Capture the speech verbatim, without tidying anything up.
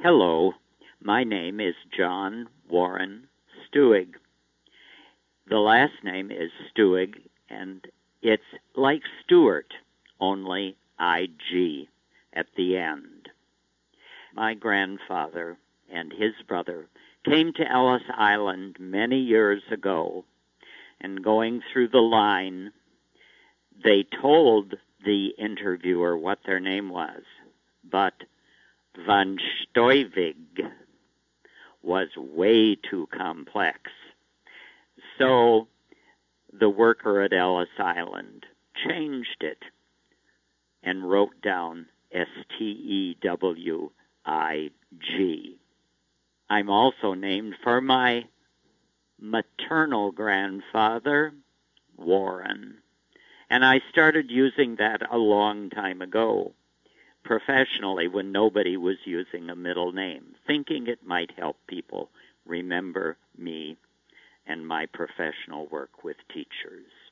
Hello, my name is John Warren Stuig. The last name is Stuig, and it's like Stewart, only I G at the end. My grandfather and his brother came to Ellis Island many years ago, and going through the line, they told the interviewer what their name was, but Van Stuyvig was way too complex. So the worker at Ellis Island changed it and wrote down S T E W I G. I'm also named for my maternal grandfather, Warren, and I started using that a long time ago, professionally, when nobody was using a middle name, thinking it might help people remember me and my professional work with teachers.